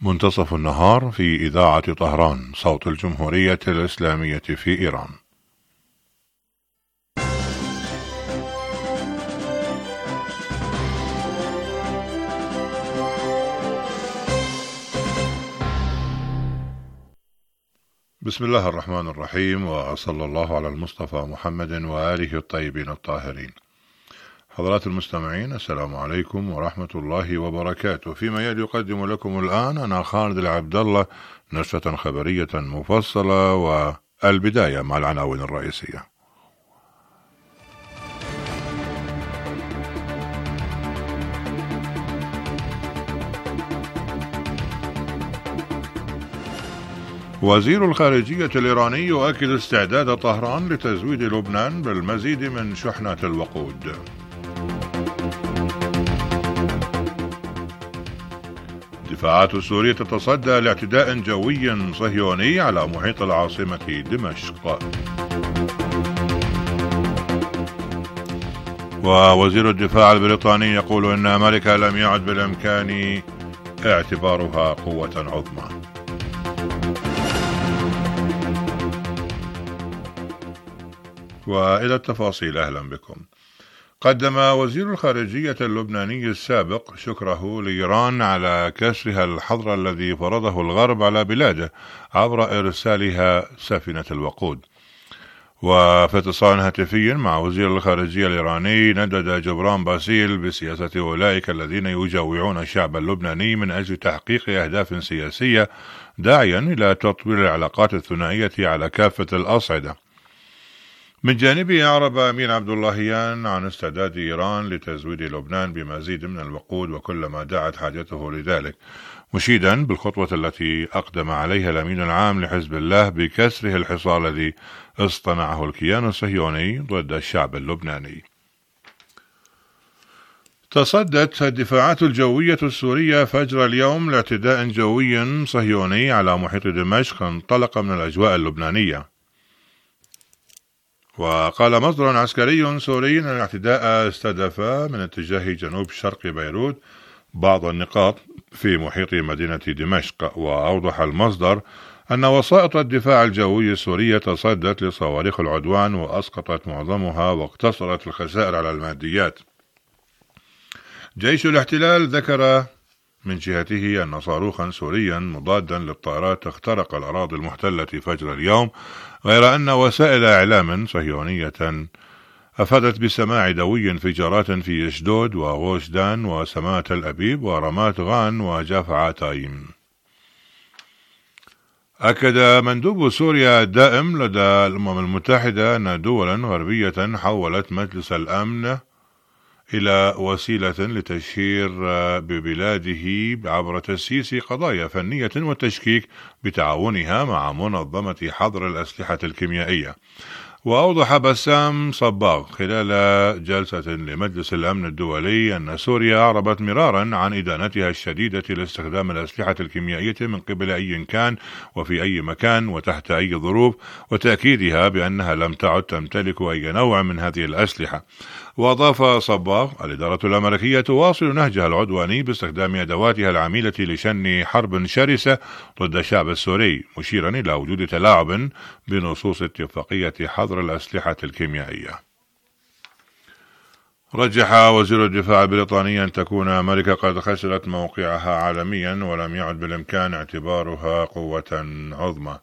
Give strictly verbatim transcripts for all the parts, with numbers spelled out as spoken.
منتصف النهار في إذاعة طهران صوت الجمهورية الإسلامية في إيران. بسم الله الرحمن الرحيم، وصلى الله على المصطفى محمد وآله الطيبين الطاهرين. حضرات المستمعين، السلام عليكم ورحمة الله وبركاته. فيما يلي يقدم لكم الآن أنا خالد العبد الله نشرة خبرية مفصلة، والبداية مع العناوين الرئيسية. وزير الخارجية الإيراني يؤكد استعداد طهران لتزويد لبنان بالمزيد من شحنات الوقود. الدفاعات السورية تتصدى لاعتداء جوي صهيوني على محيط العاصمة دمشق. ووزير الدفاع البريطاني يقول إن أمريكا لم يعد بالإمكان اعتبارها قوة عظمى. وإلى التفاصيل، أهلا بكم. قدم وزير الخارجية اللبناني السابق شكره لإيران على كسرها الحظر الذي فرضه الغرب على بلاده عبر إرسالها سفينة الوقود. وفي اتصال هاتفي مع وزير الخارجية الإيراني، ندد جبران باسيل بسياسة أولئك الذين يجوعون الشعب اللبناني من أجل تحقيق أهداف سياسية، داعيا إلى تطوير العلاقات الثنائية على كافة الأصعدة. من جانبه أعرب أمين عبد اللهيان عن استعداد إيران لتزويد لبنان بمزيد من الوقود وكلما دعت حاجته لذلك، مشيدا بالخطوة التي أقدم عليها الأمين العام لحزب الله بكسره الحصار الذي اصطنعه الكيان الصهيوني ضد الشعب اللبناني. تصدت الدفاعات الجوية السورية فجر اليوم لاعتداء جوي صهيوني على محيط دمشق انطلق من الأجواء اللبنانية. وقال مصدر عسكري سوري أن الاعتداء استهدف من اتجاه جنوب شرق بيروت بعض النقاط في محيط مدينة دمشق. وأوضح المصدر أن وسائط الدفاع الجوي السورية تصدت لصواريخ العدوان وأسقطت معظمها واقتصرت الخسائر على الماديات. جيش الاحتلال ذكر من جهته أن صاروخا سوريا مضادا للطائرات اخترق الأراضي المحتلة فجر اليوم، غير أن وسائل إعلام صهيونية أفادت بسماع دوي انفجارات في أشدود وغوشدان وسمات الأبيب ورمات غان وجافع تايم. أكد مندوب سوريا الدائم لدى الأمم المتحدة أن دولا غربية حولت مجلس الأمن إلى وسيلة لتشهير ببلاده عبر تسييس قضايا فنية والتشكيك بتعاونها مع منظمة حظر الأسلحة الكيميائية. وأوضح بسام صباغ خلال جلسة لمجلس الأمن الدولي أن سوريا أعربت مرارا عن إدانتها الشديدة لاستخدام الأسلحة الكيميائية من قبل أي كان وفي أي مكان وتحت أي ظروف، وتأكيدها بأنها لم تعد تمتلك أي نوع من هذه الأسلحة. وأضاف صباغ الإدارة الأمريكية تواصل نهجها العدواني باستخدام أدواتها العميلة لشن حرب شرسة ضد الشعب السوري، مشيرا إلى وجود تلاعب بنصوص اتفاقية حظر الأسلحة الكيميائية. رجح وزير الدفاع البريطاني أن تكون أمريكا قد خسرت موقعها عالميا ولم يعد بالإمكان اعتبارها قوة عظمى.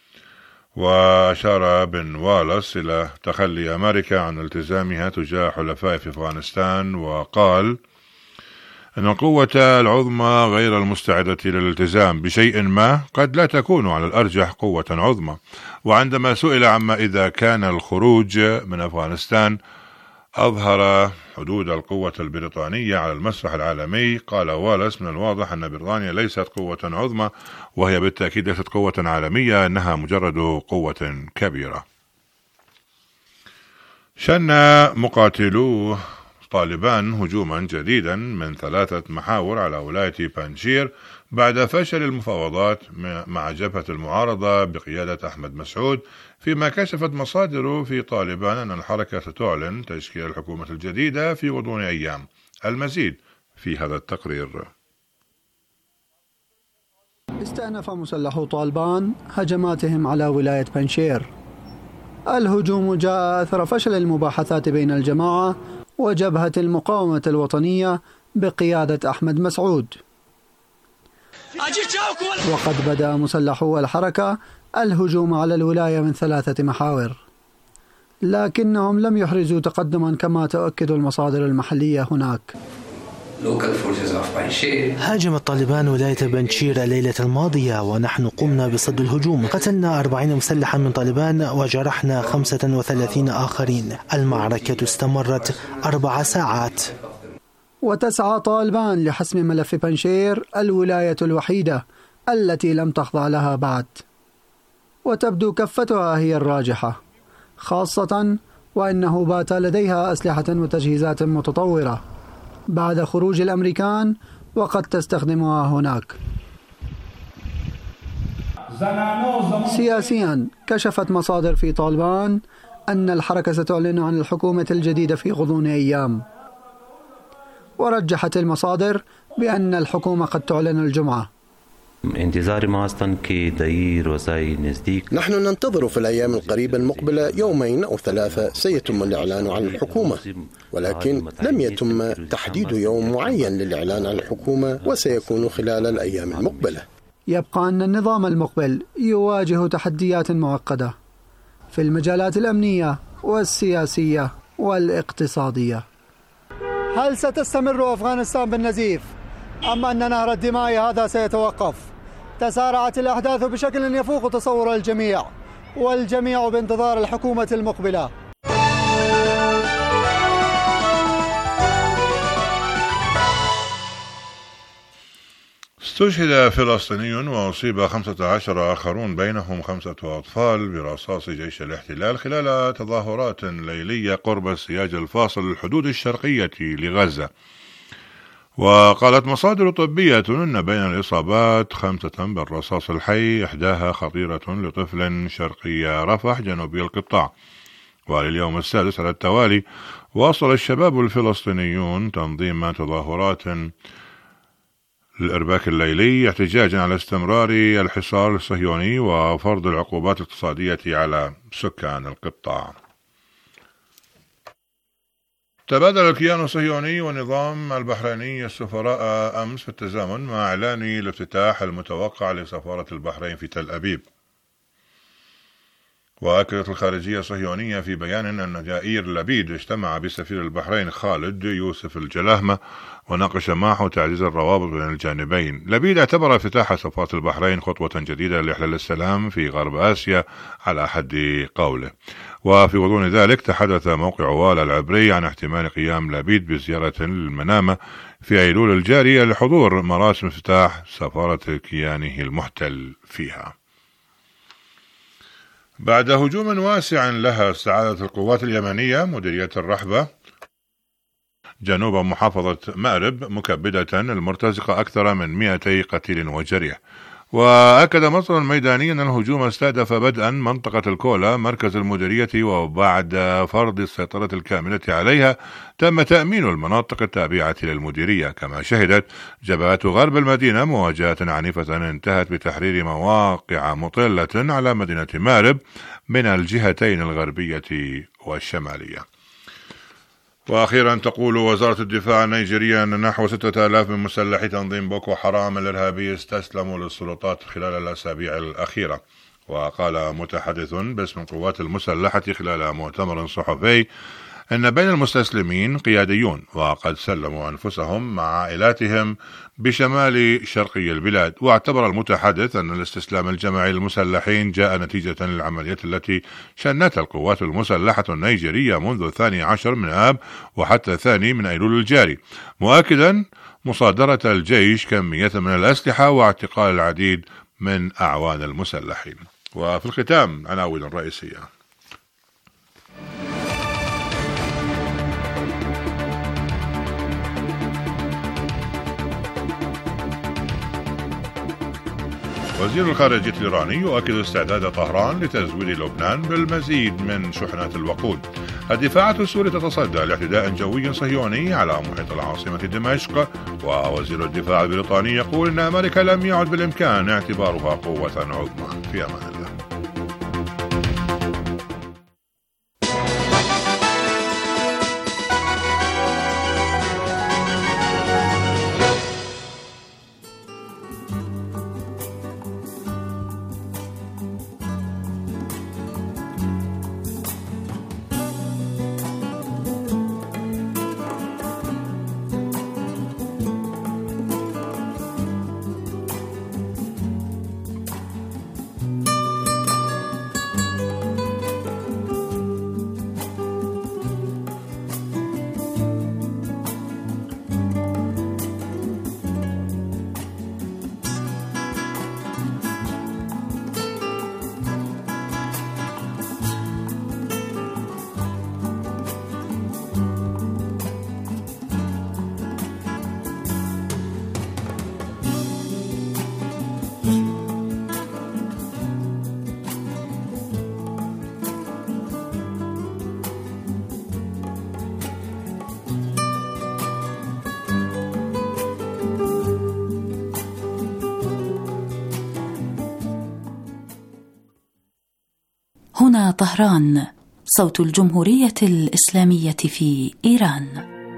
وأشار بن والاس إلى تخلي أمريكا عن التزامها تجاه حلفاء في أفغانستان، وقال أن القوة العظمى غير المستعدة للالتزام بشيء ما قد لا تكون على الأرجح قوة عظمى. وعندما سئل عما إذا كان الخروج من أفغانستان أظهر حدود القوة البريطانية على المسرح العالمي، قال والاس من الواضح أن بريطانيا ليست قوة عظمى، وهي بالتأكيد ليست قوة عالمية، إنها مجرد قوة كبيرة. شن مقاتلو طالبان هجوما جديدا من ثلاثة محاور على ولاية بانجشير بعد فشل المفاوضات مع جبهة المعارضة بقيادة أحمد مسعود، فيما كشفت مصادر في طالبان أن الحركة ستعلن تشكيل الحكومة الجديدة في غضون أيام. المزيد في هذا التقرير. استأنف مسلحو طالبان هجماتهم على ولاية بنشير. الهجوم جاء أثر فشل المباحثات بين الجماعة وجبهة المقاومة الوطنية بقيادة أحمد مسعود. وقد بدأ مسلحو الحركة الهجوم على الولاية من ثلاثة محاور، لكنهم لم يحرزوا تقدما كما تؤكد المصادر المحلية هناك. هاجم الطالبان ولاية بنشير الليلة الماضية ونحن قمنا بصد الهجوم. قتلنا أربعين مسلحا من طالبان وجرحنا خمسة وثلاثين آخرين. المعركة استمرت أربع ساعات. وتسعى طالبان لحسم ملف بنشير الولاية الوحيدة التي لم تخضع لها بعد، وتبدو كفتها هي الراجحة، خاصة وأنه بات لديها أسلحة وتجهيزات متطورة بعد خروج الأمريكان وقد تستخدمها هناك. سياسيا كشفت مصادر في طالبان أن الحركة ستعلن عن الحكومة الجديدة في غضون أيام، ورجحت المصادر بأن الحكومة قد تعلن الجمعة. نحن ننتظر في الأيام القريبة المقبلة يومين أو ثلاثة سيتم الإعلان عن الحكومة، ولكن لم يتم تحديد يوم معين للإعلان عن الحكومة وسيكون خلال الأيام المقبلة. يبقى أن النظام المقبل يواجه تحديات معقدة في المجالات الأمنية والسياسية والاقتصادية. هل ستستمر أفغانستان بالنزيف أم أن نهر الدماء هذا سيتوقف؟ تسارعت الأحداث بشكل يفوق تصور الجميع، والجميع بانتظار الحكومة المقبلة. استشهد فلسطيني وأصيب خمسة عشر آخرون بينهم خمسة أطفال برصاص جيش الاحتلال خلال تظاهرات ليلية قرب السياج الفاصل الحدود الشرقية لغزة. وقالت مصادر طبية أن بين الإصابات خمسة بالرصاص الحي، إحداها خطيرة لطفل شرقي رفح جنوبي القطاع. ولليوم السادس على التوالي واصل الشباب الفلسطينيون تنظيم تظاهرات للإرباك الليلي احتجاجا على استمرار الحصار الصهيوني وفرض العقوبات الاقتصادية على سكان القطاع. تبادل الكيان الصهيوني والنظام البحريني السفراء أمس في التزامن مع إعلان الافتتاح المتوقع لسفارة البحرين في تل أبيب. وأكدت الخارجية الصهيونية في بيان أن يائير لبيد اجتمع بسفير البحرين خالد يوسف الجلاهمة وناقش معه تعزيز الروابط بين الجانبين. لبيد اعتبر افتتاح سفارة البحرين خطوة جديدة لإحلال السلام في غرب آسيا على حد قوله. وفي غضون ذلك تحدث موقع والا العبري عن احتمال قيام لبيد بزيارة للمنامة في أيلول الجارية لحضور مراسم افتتاح سفارة كيانه المحتل فيها. بعد هجوم واسع لها استعادت القوات اليمنية مديرية الرحبة جنوب محافظة مأرب مكبدة المرتزقة أكثر من مئتي قتيل وجريح. وأكد مصدر ميداني أن الهجوم استهدف بدءا منطقة الكولا مركز المديرية، وبعد فرض السيطرة الكاملة عليها تم تأمين المناطق التابعة للمديرية. كما شهدت جبهات غرب المدينة مواجهة عنيفة انتهت بتحرير مواقع مطلة على مدينة مأرب من الجهتين الغربية والشمالية. وأخيرا تقول وزارة الدفاع النيجيرية أن نحو ستة آلاف من مسلحي تنظيم بوكو حرام الإرهابي استسلموا للسلطات خلال الأسابيع الأخيرة. وقال متحدث باسم القوات المسلحة خلال مؤتمر صحفي أن بين المستسلمين قياديون وقد سلموا أنفسهم مع عائلاتهم بشمال شرقي البلاد. واعتبر المتحدث أن الاستسلام الجماعي للمسلحين جاء نتيجة للعمليات التي شنتها القوات المسلحة النيجيرية منذ الثاني عشر من آب وحتى الثاني من أيلول الجاري، مؤكدا مصادرة الجيش كمية من الأسلحة واعتقال العديد من أعوان المسلحين. وفي الختام عناوين الرئيسية. وزير الخارجية الإيراني يؤكد استعداد طهران لتزويد لبنان بالمزيد من شحنات الوقود. الدفاعات السوري تتصدى لاعتداء جوي صهيوني على محيط العاصمة دمشق، ووزير الدفاع البريطاني يقول أن أمريكا لم يعد بالإمكان اعتبارها قوة عظمى. في أمان الله. هنا طهران، صوت الجمهورية الإسلامية في إيران.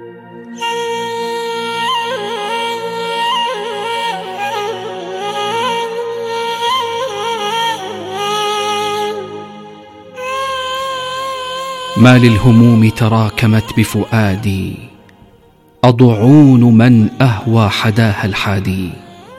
ما للهموم تراكمت بفؤادي، أضعون من أهوى حداها الحادي،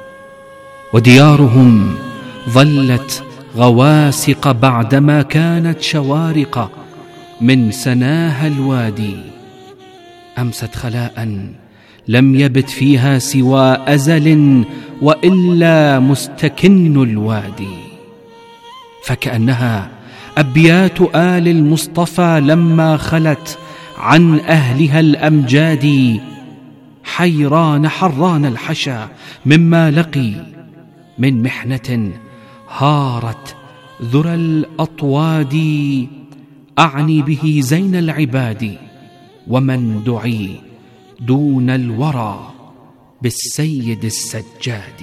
وديارهم ظلت غواسق بعدما كانت شوارق من سناها الوادي. أمست خلاء لم يبت فيها سوى أزل وإلا مستكن الوادي، فكأنها أبيات آل المصطفى لما خلت عن أهلها الأمجاد. حيران حران الحشا مما لقي من محنة هارت ذرى الأطواد، أعني به زين العباد ومن دعي دون الورى بالسيد السجاد.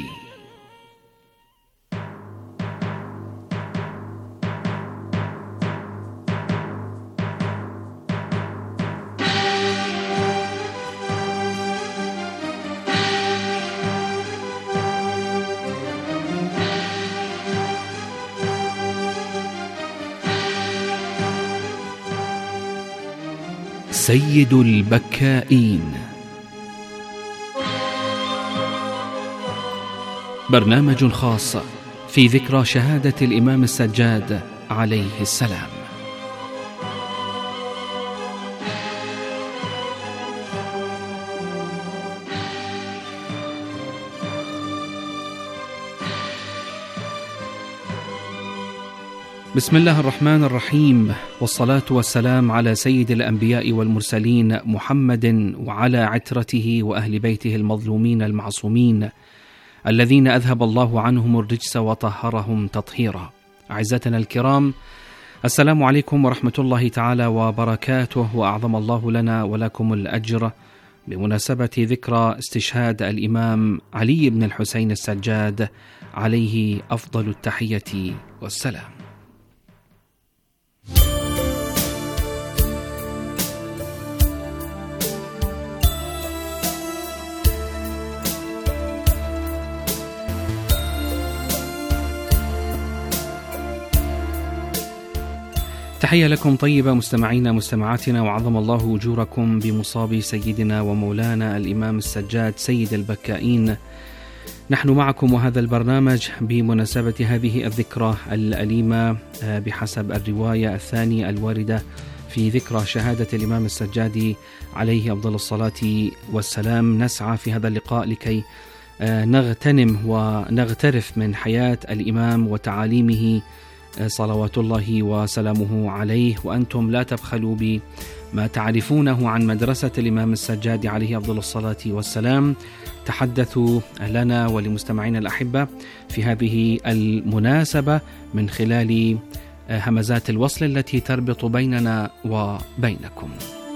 سيد البكائين، برنامج خاص في ذكرى شهادة الإمام السجاد عليه السلام. بسم الله الرحمن الرحيم، والصلاة والسلام على سيد الأنبياء والمرسلين محمد وعلى عترته وأهل بيته المظلومين المعصومين الذين أذهب الله عنهم الرجس وطهرهم تطهيرا. أعزتنا الكرام، السلام عليكم ورحمة الله تعالى وبركاته، وأعظم الله لنا ولكم الأجر بمناسبة ذكرى استشهاد الإمام علي بن الحسين السجاد عليه أفضل التحية والسلام. تحية لكم طيبة مستمعينا مستمعاتنا، وعظم الله أجوركم بمصاب سيدنا ومولانا الإمام السجاد سيد البكائين. نحن معكم وهذا البرنامج بمناسبة هذه الذكرى الأليمة بحسب الرواية الثانية الواردة في ذكرى شهادة الإمام السجاد عليه أفضل الصلاة والسلام. نسعى في هذا اللقاء لكي نغتنم ونغترف من حياة الإمام وتعاليمه صلوات الله وسلامه عليه، وأنتم لا تبخلوا بما تعرفونه عن مدرسة الإمام السجاد عليه أفضل الصلاة والسلام. تحدثوا لنا ولمستمعينا الأحبة في هذه المناسبة من خلال همزات الوصل التي تربط بيننا وبينكم.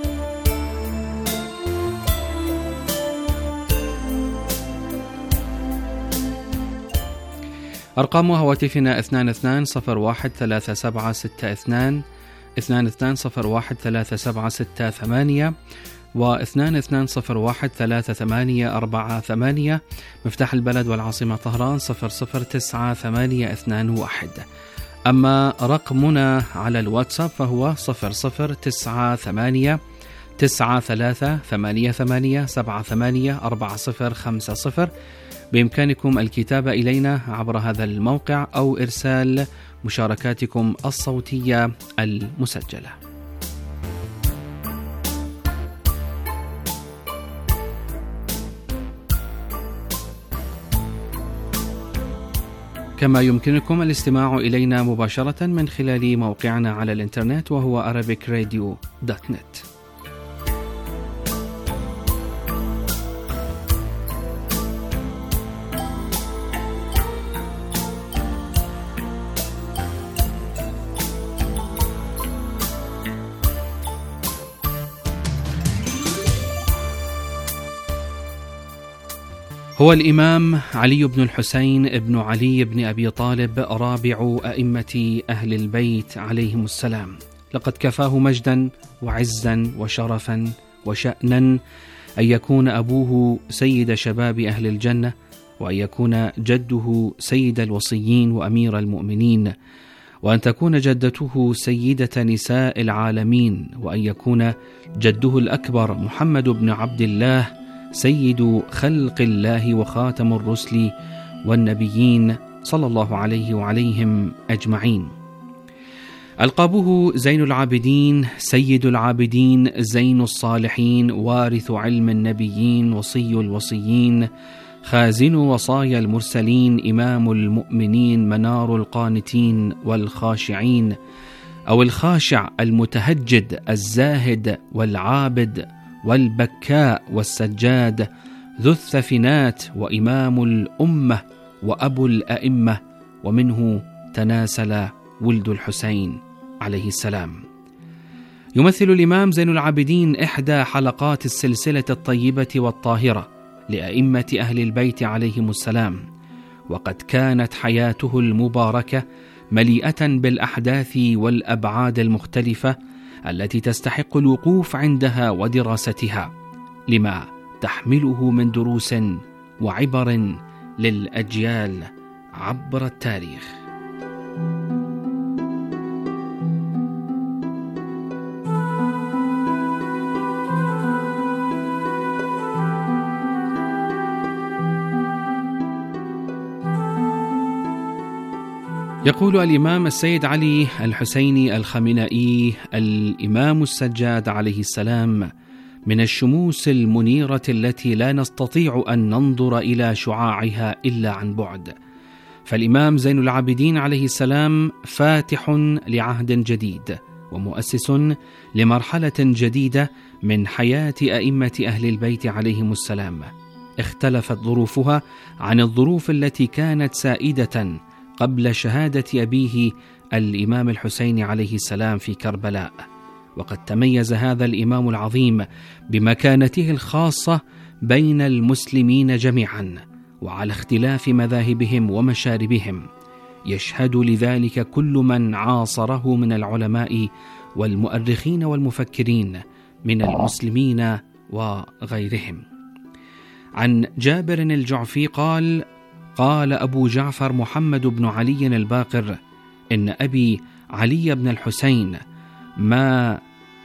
أرقام هواتفنا اثنان اثنان صفر واحد ثلاثة سبعة ستة اثنان اثنان اثنان صفر واحد ثلاثة سبعة ستة ثمانية واثنان اثنان صفر واحد ثلاثة ثمانية أربعة ثمانية. مفتاح البلد والعاصمة طهران صفر صفر تسعة ثمانية اثنان واحد. أما رقمنا على الواتساب فهو صفر صفر تسعة ثمانية تسعة ثلاثة ثمانية ثمانية سبعة ثمانية أربعة صفر خمسة صفر. بإمكانكم الكتابة إلينا عبر هذا الموقع أو إرسال مشاركاتكم الصوتية المسجلة. كما يمكنكم الاستماع إلينا مباشرة من خلال موقعنا على الإنترنت وهو arabic radio دوت نت. هو الإمام علي بن الحسين بن علي بن أبي طالب رابع أئمة أهل البيت عليهم السلام. لقد كفاه مجدا وعزا وشرفا وشأنا أن يكون أبوه سيد شباب أهل الجنة، وأن يكون جده سيد الوصيين وأمير المؤمنين، وأن تكون جدته سيدة نساء العالمين، وأن يكون جده الأكبر محمد بن عبد الله سيد خلق الله وخاتم الرسل والنبيين صلى الله عليه وعليهم أجمعين. ألقابه زين العابدين، سيد العابدين، زين الصالحين، وارث علم النبيين، وصي الوصيين، خازن وصايا المرسلين، إمام المؤمنين، منار القانتين والخاشعين، أو الخاشع المتهجد الزاهد والعابد والبكاء والسجاد، ذو الثفنات، وإمام الأمة وأبو الأئمة، ومنه تناسل ولد الحسين عليه السلام. يمثل الإمام زين العابدين إحدى حلقات السلسلة الطيبة والطاهرة لأئمة أهل البيت عليهم السلام، وقد كانت حياته المباركة مليئة بالأحداث والأبعاد المختلفة التي تستحق الوقوف عندها ودراستها، لما تحمله من دروس وعبر للأجيال عبر التاريخ. يقول الإمام السيد علي الحسيني الخمينائي الإمام السجاد عليه السلام: من الشموس المنيرة التي لا نستطيع أن ننظر إلى شعاعها إلا عن بعد. فالإمام زين العابدين عليه السلام فاتح لعهد جديد ومؤسس لمرحلة جديدة من حياة أئمة أهل البيت عليهم السلام، اختلفت ظروفها عن الظروف التي كانت سائدة قبل شهادة أبيه الإمام الحسين عليه السلام في كربلاء. وقد تميز هذا الإمام العظيم بمكانته الخاصة بين المسلمين جميعا، وعلى اختلاف مذاهبهم ومشاربهم، يشهد لذلك كل من عاصره من العلماء والمؤرخين والمفكرين من المسلمين وغيرهم. عن جابر الجعفي قال: قال أبو جعفر محمد بن علي الباقر: إن أبي علي بن الحسين ما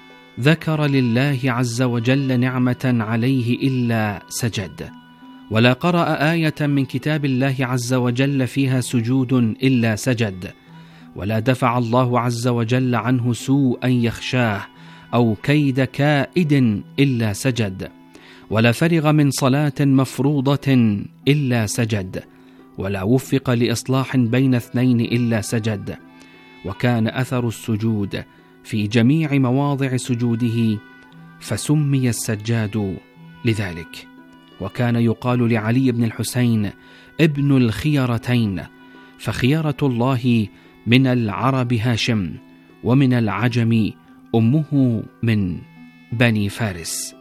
ذكر لله عز وجل نعمة عليه إلا سجد، ولا قرأ آية من كتاب الله عز وجل فيها سجود إلا سجد، ولا دفع الله عز وجل عنه سوءا يخشاه أو كيد كائد إلا سجد، ولا فرغ من صلاة مفروضة إلا سجد، ولا وفق لإصلاح بين اثنين إلا سجد. وكان أثر السجود في جميع مواضع سجوده، فسمي السجاد لذلك. وكان يقال لعلي بن الحسين ابن الخيرتين، فخيرة الله من العرب هاشم، ومن العجم أمه من بني فارس.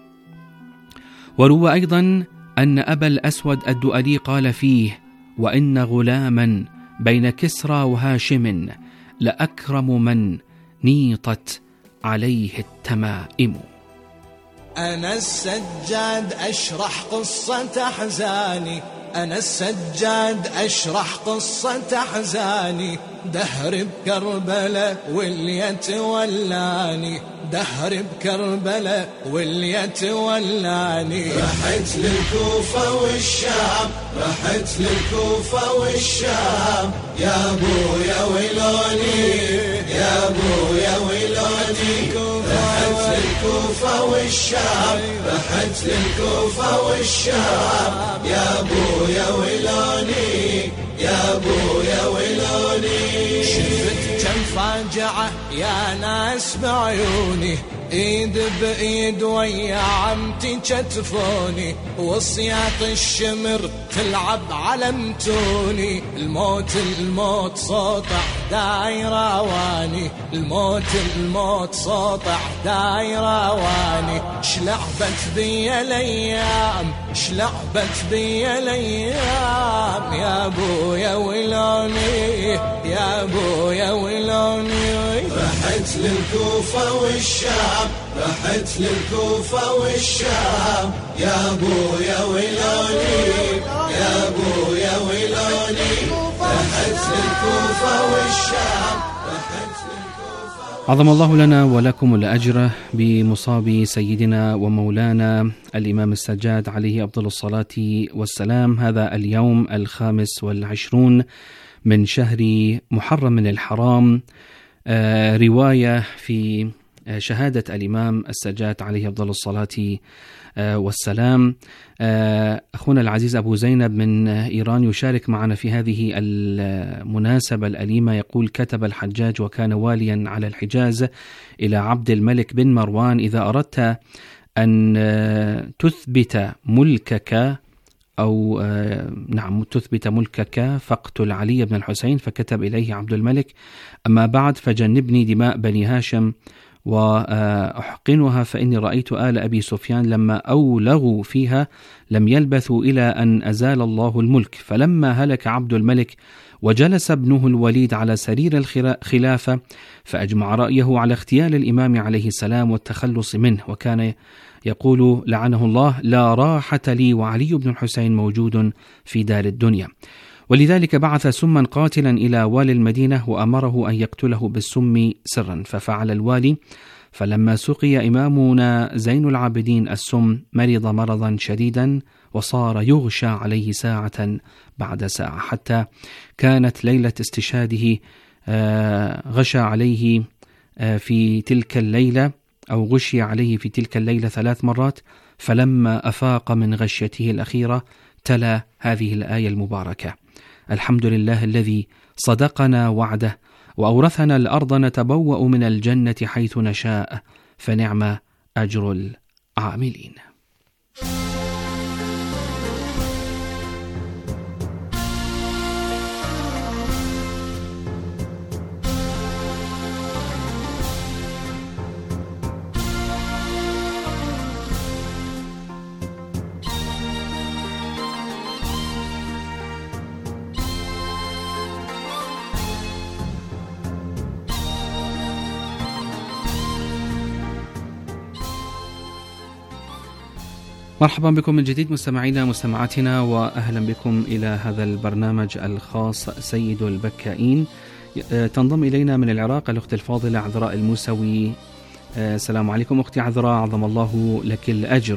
وروى أيضا أن أبا الأسود الدؤلي قال فيه: وإن غلاما بين كسرى وهاشم لأكرم من نيطت عليه التمائم. أنا السجاد أشرح قصة أحزاني، أنا السجاد أشرح قصة أحزاني، دهر بكربلاء واللي يتولاني، دهر بكربلاء واللي يتولاني. رحت للكوفة والشام، رحت للكوفة والشام، يا ابويا ويلوني، يا ابويا ويلوني. رحت للكوفة والشام، رحت للكوفة والشام، يا ابويا ويلوني، يا ابويا ويلوني. شفت كم فاجعة يا ناس بعيوني، ايد بايد ويا عمتي كتفوني، وصياط الشمر تلعب على متوني. الموت الموت صوت دايرة واني، الموت الموت صوت دايرة واني. شلعبت بي الايام، شلعبت بي الايام، يا ابويا ويلوني، يا ابويا ويلوني. رحت للكوفة والشام، رحت للكوفة والشام، يا ابويا ويلوني، يا ابويا ويلوني. رحت للكوفة والشام، رحت للكوفة. عظم الله لنا ولكم الأجر بمصاب سيدنا ومولانا الإمام السجاد عليه أفضل الصلاة والسلام. هذا اليوم الخامس والعشرون من شهر محرم الحرام. آه رواية في آه شهادة الإمام السجاد عليه أفضل الصلاة آه والسلام. آه أخونا العزيز أبو زينب من إيران يشارك معنا في هذه المناسبة الأليمة. يقول: كتب الحجاج وكان واليا على الحجاز إلى عبد الملك بن مروان: إذا أردت أن آه تثبت ملكك أو آه نعم تثبت ملكك فاقتل علي بن الحسين. فكتب إليه عبد الملك: أما بعد فجنبني دماء بني هاشم وأحقنها، فإني رأيت آل أبي سفيان لما أولغوا فيها لم يلبثوا إلى أن أزال الله الملك. فلما هلك عبد الملك وجلس ابنه الوليد على سرير الخلافة فأجمع رأيه على اغتيال الإمام عليه السلام والتخلص منه، وكان يقول لعنه الله: لا راحة لي وعلي بن الحسين موجود في دار الدنيا. ولذلك بعث سما قاتلا إلى والي المدينة وأمره أن يقتله بالسم سرا. ففعل الوالي، فلما سقي إمامنا زين العابدين السم مرض مرضا شديدا وصار يغشى عليه ساعة بعد ساعة، حتى كانت ليلة استشهاده غشى عليه في تلك الليلة أو غشي عليه في تلك الليلة ثلاث مرات. فلما أفاق من غشيته الأخيرة تلا هذه الآية المباركة: الحمد لله الذي صدقنا وعده وأورثنا الأرض نتبوأ من الجنة حيث نشاء فنعم أجر العاملين. مرحبا بكم من جديد مستمعينا مستمعاتنا، وأهلا بكم إلى هذا البرنامج الخاص سيد البكائين. تنضم إلينا من العراق الأخت الفاضلة عذراء الموسوي. السلام عليكم أختي عذراء، عظم الله لك الأجر.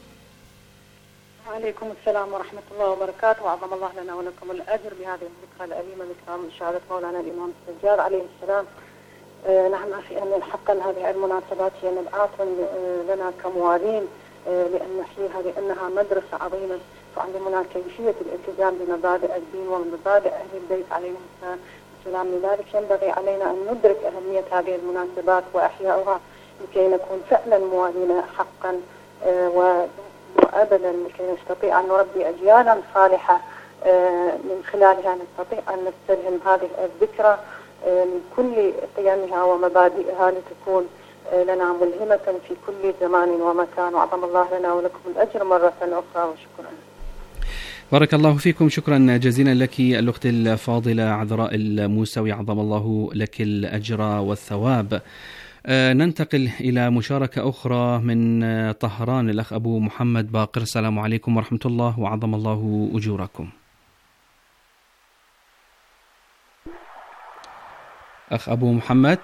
وعليكم السلام ورحمة الله وبركاته، وعظم الله لنا ولكم الأجر بهذه الذكرى الأليمة، ذكرى من شهادة مولانا الإمام السجاد عليه السلام. نعم أخي، أن حقا هذه المناسبات هي نبعات لنا كموالين لأن نحييها، لأنها مدرسة عظيمة تعلمنا كيفية الالتزام بمبادئ الدين ومبادئ أهل البيت عليهم السلام. لذلك ينبغي علينا أن ندرك أهمية هذه المناسبات وأحياؤها لكي نكون فعلا موالين حقا وأبدا، لكي نستطيع أن نربي أجيالا صالحة من خلالها نستطيع أن نستلهم هذه الذكرى من كل قيمها ومبادئها لتكون لنا ملهمة في كل زمان ومكان، وأعظم الله لنا ولكم الأجر مرة أخرى، وشكرا. بارك الله فيكم، شكرا جزيلا لك الأخت الفاضلة عذراء الموسوي، عظم الله لك الأجر والثواب. أه ننتقل إلى مشاركة أخرى من طهران، الأخ أبو محمد باقر. السلام عليكم ورحمة الله وعظم الله أجوركم. أخ أبو محمد،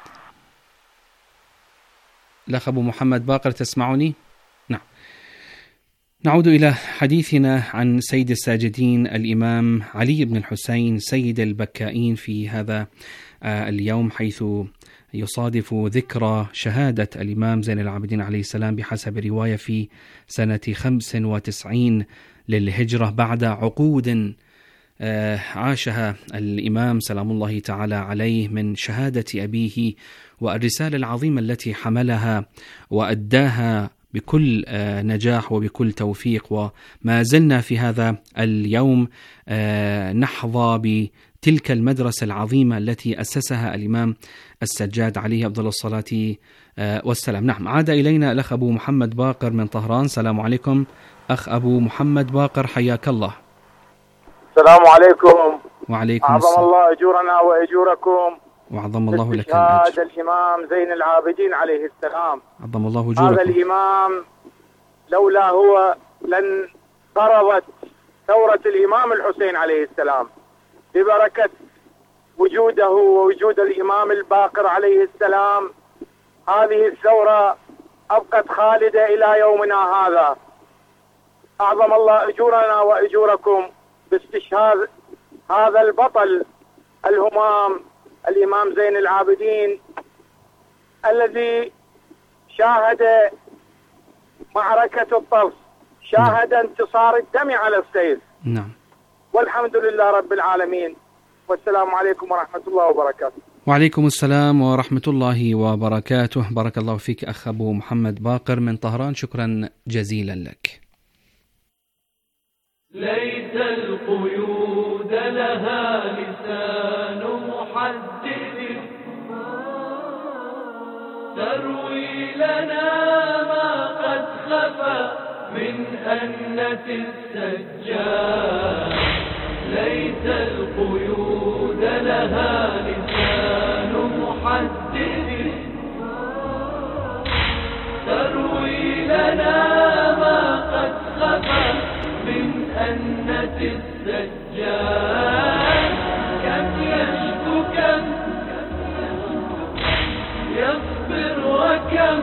الأخ أبو محمد باقر تسمعني؟ نعم. نعود إلى حديثنا عن سيد الساجدين الإمام علي بن الحسين سيد البكائين في هذا اليوم، حيث يصادف ذكرى شهادة الإمام زين العابدين عليه السلام بحسب رواية في سنة خمس وتسعين للهجرة، بعد عقود عاشها الإمام سلام الله تعالى عليه من شهادة أبيه والرسالة العظيمة التي حملها وأداها بكل نجاح وبكل توفيق. وما زلنا في هذا اليوم نحظى بتلك المدرسة العظيمة التي أسسها الإمام السجاد عليه أفضل الصلاة والسلام. نعم، عاد إلينا الأخ أبو محمد باقر من طهران. السلام عليكم أخ أبو محمد باقر، حياك الله. السلام عليكم. وعليكم السلام. أعظم الله أجورنا وأجوركم، وعظم الله لك الأجر. هذا الإمام زين العابدين عليه السلام، عظم الله أجوركم. هذا الإمام لولا هو لن قرضت ثورة الإمام الحسين عليه السلام، ببركة وجوده ووجود الإمام الباقر عليه السلام هذه الثورة أبقت خالدة إلى يومنا هذا. أعظم الله أجورنا وأجوركم باستشهاد هذا البطل الهمام الإمام زين العابدين الذي شاهد معركة الطرس، شاهد انتصار الدم على السيف. نعم، والحمد لله رب العالمين، والسلام عليكم ورحمة الله وبركاته. وعليكم السلام ورحمة الله وبركاته. بارك الله فيك أخ أبو محمد باقر من طهران، شكرا جزيلا لك. ليت القيود لها لسان محدد تروي لنا ما قد خفى من أنة السجاد. ليت القيود لها لسان محدد تروي لنا ما قد خفى من أنة السجاد. كم يشكو كم يصبر وكم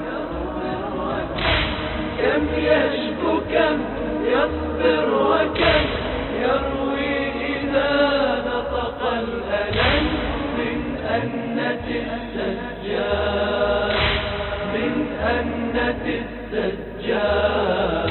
كم يشكو كم يصبر وكم يروي إذا نطق الألم من أنة السجاد من أنة السجاد.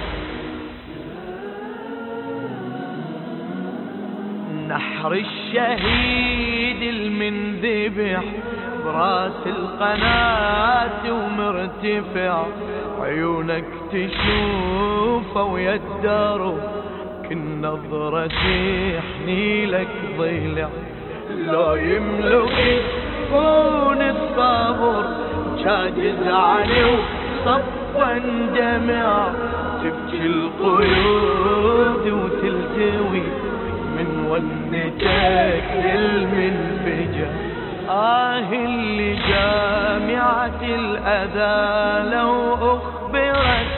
نحر الشهيد المنذبح براس القناة ومرتفع، عيونك تشوفه ويداره كالنظرة تحني لك ضلع. لو يملك يكون الصبر جاجز عليه صفا دمع، تبكي القيود وتلتوي من ونتك المنفجر. آه اللي جامعة الأذى لو أخبرت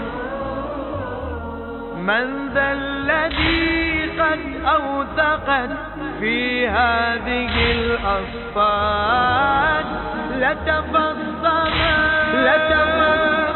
من ذا الذي قد أوثقت في هذه الأصفاد لتفصمت لتفصمت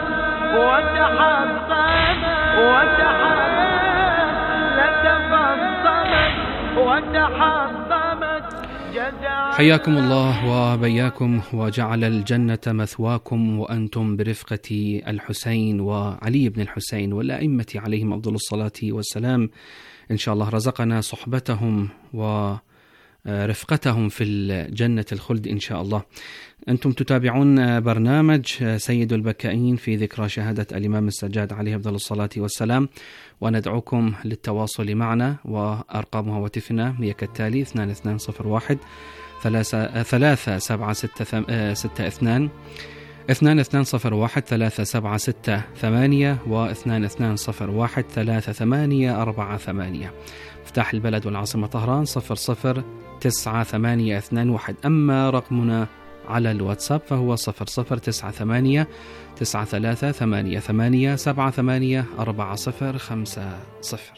وتحطمت وتحطمت لتفصمت وتحطمت. حياكم الله وبياكم وجعل الجنة مثواكم وأنتم برفقة الحسين وعلي بن الحسين والأئمة عليهم أفضل الصلاة والسلام. إن شاء الله رزقنا صحبتهم و رفقتهم في الجنة الخلد إن شاء الله. أنتم تتابعون برنامج سيد البكائين في ذكرى شهادة الإمام السجاد عليه أفضل الصلاة والسلام، وندعوكم للتواصل معنا، وأرقام هواتفنا هي كالتالي: اثنان اثنان صفر واحد ثلاثة سبعة ستة ستة اثنان اثنان اثنان صفر واحد ثلاثة سبعة ستة ثمانية واثنان اثنان صفر واحد ثلاثة ثمانية أربعة ثمانية. مفتاح البلد والعاصمة طهران صفر صفر تسعة ثمانية اثنان واحد. أما رقمنا على الواتساب فهو صفر صفر تسعة ثمانية تسعة ثلاثة ثمانية ثمانية سبعة ثمانية أربعة صفر خمسة صفر.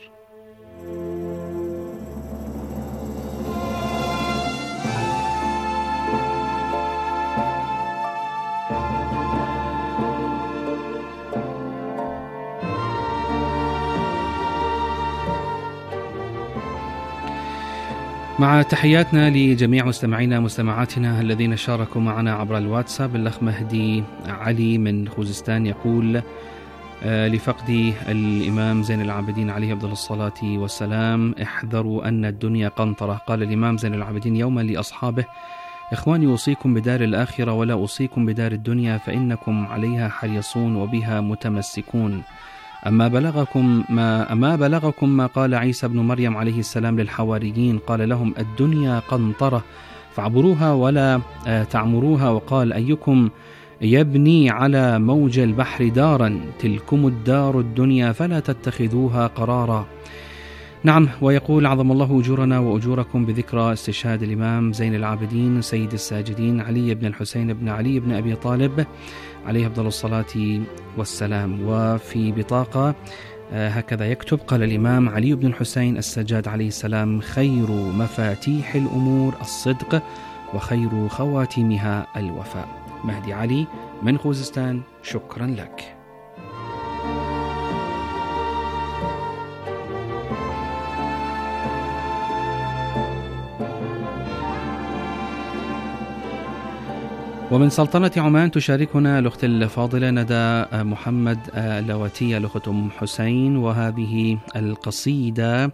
مع تحياتنا لجميع مستمعينا مستمعاتنا الذين شاركوا معنا عبر الواتساب. الأخ مهدي علي من خوزستان يقول: لفقد الإمام زين العابدين عليه أفضل الصلاة والسلام احذروا أن الدنيا قنطرة. قال الإمام زين العابدين يوما لأصحابه: إخواني أوصيكم بدار الآخرة ولا أوصيكم بدار الدنيا، فإنكم عليها حريصون وبها متمسكون. أما بلغكم ما أما بلغكم ما قال عيسى بن مريم عليه السلام للحواريين، قال لهم: الدنيا قنطرة فاعبروها ولا تعمروها. وقال: أيكم يبني على موج البحر دارا، تلكم الدار الدنيا فلا تتخذوها قرارا. نعم. ويقول: عظم الله أجورنا وأجوركم بذكرى استشهاد الإمام زين العابدين سيد الساجدين علي بن الحسين بن علي بن أبي طالب عليه أفضل الصلاة والسلام. وفي بطاقة هكذا يكتب: قال الإمام علي بن الحسين السجاد عليه السلام: خير مفاتيح الأمور الصدق وخير خواتمها الوفاء. مهدي علي من خوزستان، شكرا لك. ومن سلطنة عمان تشاركنا الأخت الفاضلة ندى محمد اللواتية الأخت أم حسين، وهذه القصيدة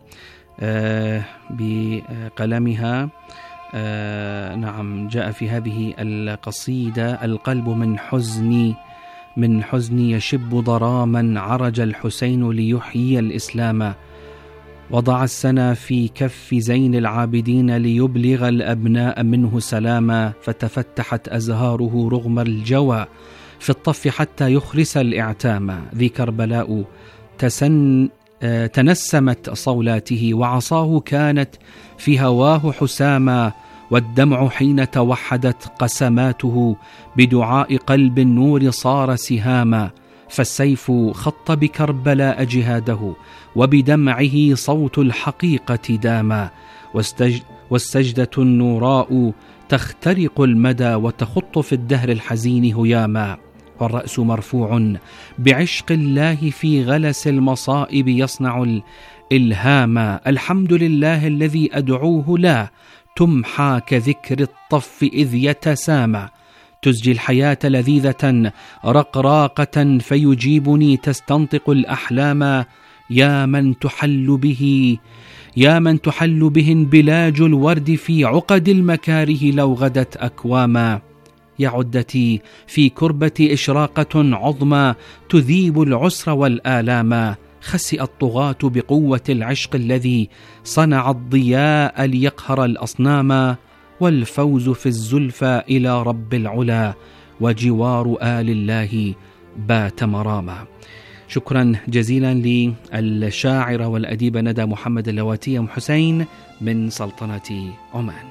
بقلمها. نعم، جاء في هذه القصيدة: القلب من حزني من حزني يشب ضراما، عرج الحسين ليحيي الإسلام، وضع السنا في كف زين العابدين ليبلغ الأبناء منه سلاما، فتفتحت أزهاره رغم الجوى في الطف حتى يخرس الإعتام. ذي كربلاء تسن تنسمت صولاته، وعصاه كانت في هواه حساما، والدمع حين توحدت قسماته بدعاء قلب النور صار سهاما. فالسيف خط بكربلاء جهاده، وبدمعه صوت الحقيقة داما، والسجدة النوراء تخترق المدى وتخط في الدهر الحزين هياما. والرأس مرفوع بعشق الله في غلس المصائب يصنع الإلهاما. الحمد لله الذي أدعوه لا تمحى كذكر الطف إذ يتسامى، تزجي الحياة لذيذة رقراقة فيجيبني تستنطق الأحلام. يا من تحل به يا من تحل به انبلاج الورد في عقد المكاره لو غدت أكواما. يا عدتي في كربة إشراقة عظمى تذيب العسر والآلاما. خسئ الطغاة بقوة العشق الذي صنع الضياء ليقهر الأصناما، والفوز في الزلفى إلى رب العلا، وجوار آل الله بات مراما. شكرا جزيلا للشاعرة والأديبة ندى محمد اللواتية أم حسين من سلطنة عمان.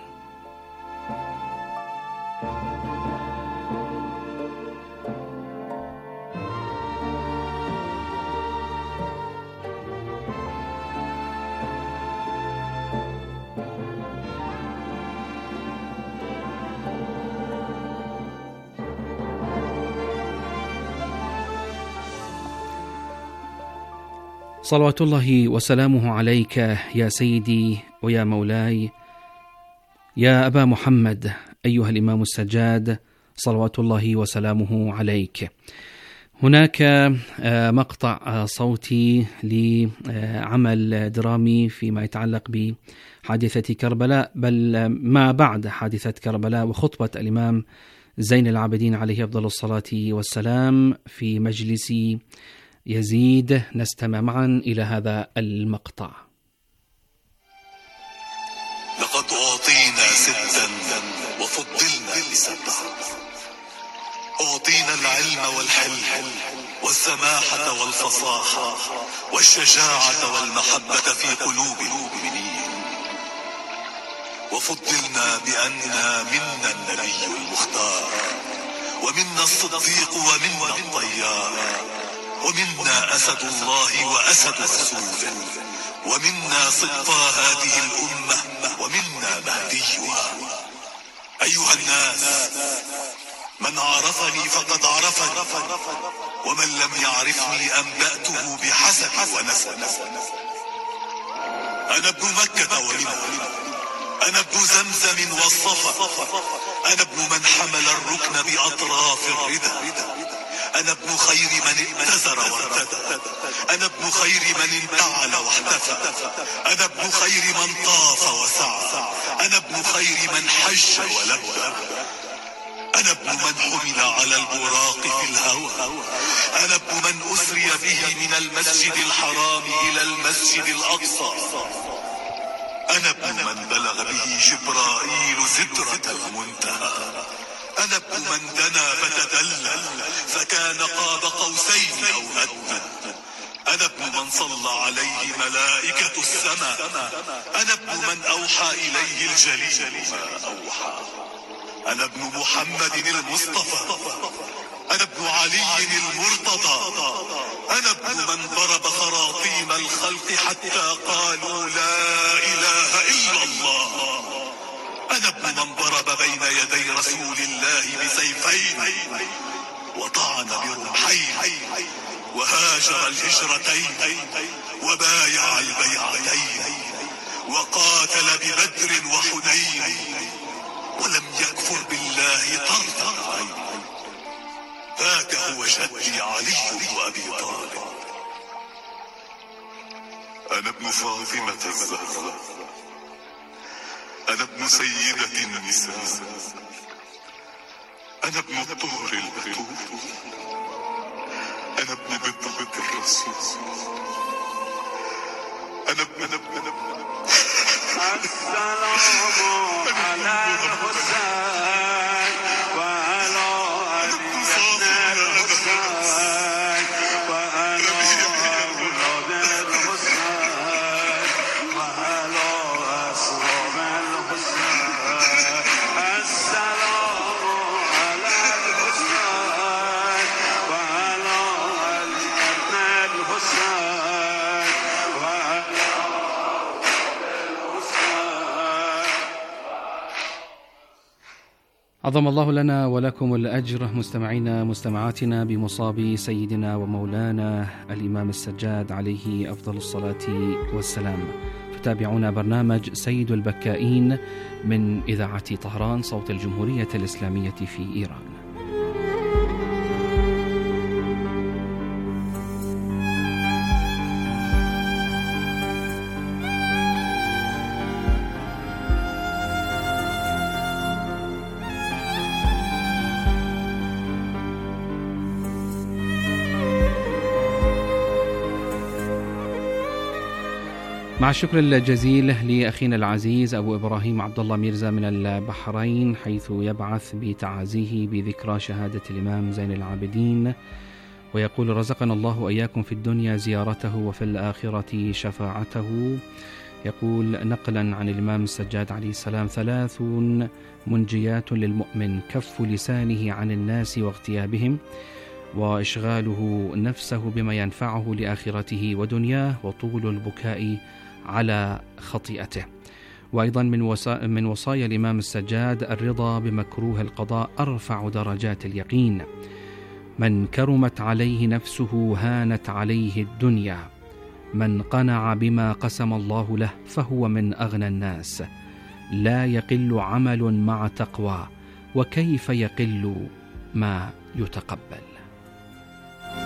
صلوات الله وسلامه عليك يا سيدي ويا مولاي يا أبا محمد أيها الإمام السجاد، صلوات الله وسلامه عليك. هناك مقطع صوتي لعمل درامي فيما يتعلق بحادثة كربلاء، بل ما بعد حادثة كربلاء، وخطبة الإمام زين العابدين عليه أفضل الصلاة والسلام في مجلس يزيد. نستمع معا إلى هذا المقطع. لقد أعطينا ستا وفضلنا بسبعة، أعطينا العلم والحلم والسماحة والفصاحة والشجاعة والمحبة في قلوب المؤمنين، وفضلنا بأننا منا النبي المختار، ومنا الصديق ومنا الطيار، ومنا أسد الله وأسد رسوله، ومنا سبطى هذه الأمة، ومنا مهديها. أيها الناس، من عرفني فقد عرفني، ومن لم يعرفني أنبأته بحسب ونسب. أنا ابن مكة ومنى، أنا ابن زمزم والصفا، أنا ابن من حمل الركن بأطراف الردى، أنا ابن خير من اتزر وارتدى، أنا ابن خير من انتعل واحتفى، أنا ابن خير من طاف وسعى، أنا ابن خير من حج ولبى، أنا ابن من حمل على البراق في الهوى، أنا ابن من أسري به من المسجد الحرام إلى المسجد الأقصى، أنا ابن من بلغ به جبرائيل سدرة المنتهى، أنا ابن من دنا فتدلل فكان قاب قوسين أو أدنى، أنا ابن من صلى عليه ملائكة السماء، أنا ابن من أوحى إليه الجليل ما أوحى، أنا ابن محمد المصطفى، أنا ابن علي المرتضى، أنا ابن من ضرب خراطيم الخلق حتى قالوا لا إله إلا الله، أنا ابن من ضرب بين يدي رسول الله بسيفين وطعن برمحين، وهاجر الهجرتين وبايع البيعتين، وقاتل ببدر وحنين، ولم يكفر بالله طرفة عين. ذاك هو جدي علي وأبي طالب، أنا ابن فاطمة الزهراء، أنا ابن سيدة النساء، أنا ابن الطهر البتول، أنا ابن بضعة الرسول، أنا ابن أنا ابن أنا ابن السلام على الحسين وعلى علي بن الحسين وعلى أولاد الحسين وعلى أصحاب الحسين. السلام على الحسين وعلى علي بن الحسين وعلى عظم الله لنا ولكم الأجر مستمعينا مستمعاتنا بمصاب سيدنا ومولانا الإمام السجاد عليه أفضل الصلاة والسلام. فتابعونا برنامج سيد البكائين من إذاعة طهران صوت الجمهورية الإسلامية في إيران. مع الشكر الجزيل لأخينا العزيز أبو إبراهيم عبد الله ميرزا من البحرين، حيث يبعث بتعازيه بذكرى شهادة الإمام زين العابدين، ويقول: رزقنا الله وإياكم في الدنيا زيارته وفي الآخرة شفاعته. يقول نقلا عن الإمام السجاد عليه السلام: ثلاث منجيات للمؤمن: كف لسانه عن الناس واغتيابهم، وإشغاله نفسه بما ينفعه لآخرته ودنياه، وطول البكاء على خطيئته. وأيضا من, وصا... من وصايا الإمام السجاد: الرضا بمكروه القضاء أرفع درجات اليقين. من كرمت عليه نفسه هانت عليه الدنيا، من قنع بما قسم الله له فهو من أغنى الناس. لا يقل عمل مع تقوى، وكيف يقل ما يتقبل.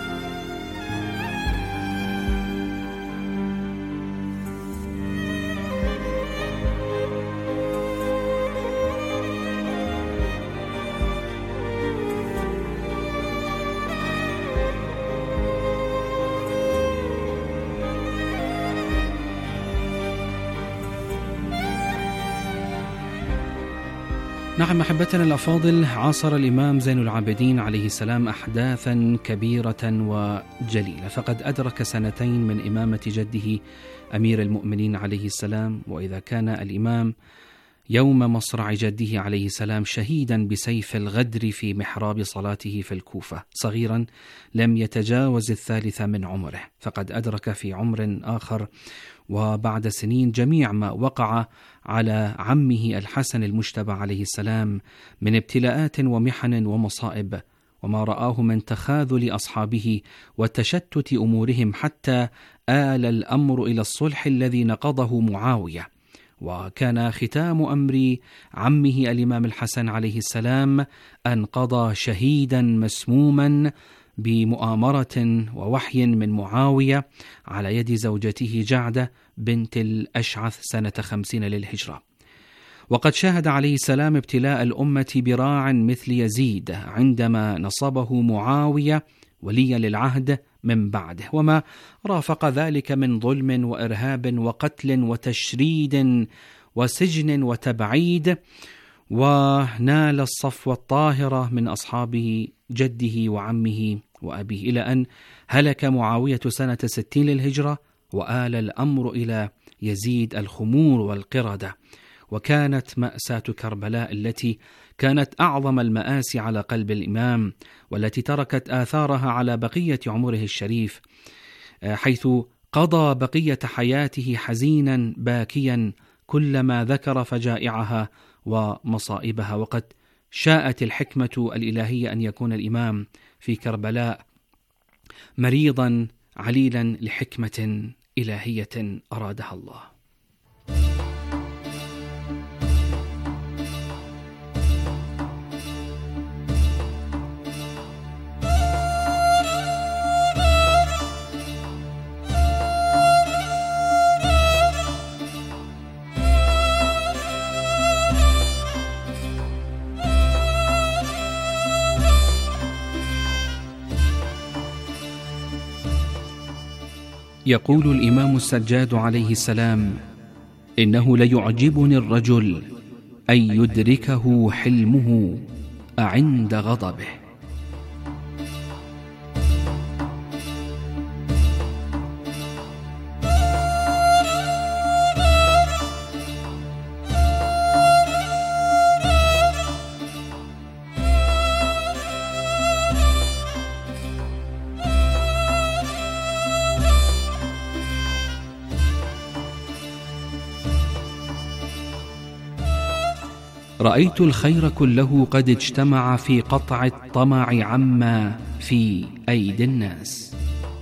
نعم أحبتنا الأفاضل، عاصر الإمام زين العابدين عليه السلام أحداثا كبيرة وجليلة، فقد أدرك سنتين من إمامة جده أمير المؤمنين عليه السلام. وإذا كان الإمام يوم مصرع جده عليه السلام شهيدا بسيف الغدر في محراب صلاته في الكوفة صغيرا لم يتجاوز الثالثة من عمره، فقد أدرك في عمر آخر وبعد سنين جميع ما وقع على عمه الحسن المجتبى عليه السلام من ابتلاءات ومحن ومصائب، وما رآه من تخاذل أصحابه وتشتت أمورهم حتى آل الأمر إلى الصلح الذي نقضه معاوية. وكان ختام أمر عمه الإمام الحسن عليه السلام أن قضى شهيدا مسموما بمؤامرة ووحي من معاوية على يد زوجته جعدة بنت الأشعث سنة خمسين للهجرة. وقد شاهد عليه السلام ابتلاء الأمة براع مثل يزيد عندما نصبه معاوية وليا للعهد من بعده، وما رافق ذلك من ظلم وإرهاب وقتل وتشريد وسجن وتبعيد، ونال الصفوة الطاهرة من أصحابه جده وعمه وأبيه، إلى أن هلك معاوية سنة ستين للهجرة وآل الأمر إلى يزيد الخمور والقردة. وكانت مأساة كربلاء التي كانت أعظم المآسي على قلب الإمام، والتي تركت آثارها على بقية عمره الشريف، حيث قضى بقية حياته حزينا باكيا كلما ذكر فجائعها ومصائبها. وقد شاءت الحكمة الإلهية أن يكون الإمام في كربلاء مريضا عليلا لحكمة إلهية أرادها الله. يقول الإمام السجاد عليه السلام: إنه ليعجبني الرجل أن يدركه حلمه أعند غضبه. رأيت الخير كله قد اجتمع في قطع الطمع عما في أيدي الناس.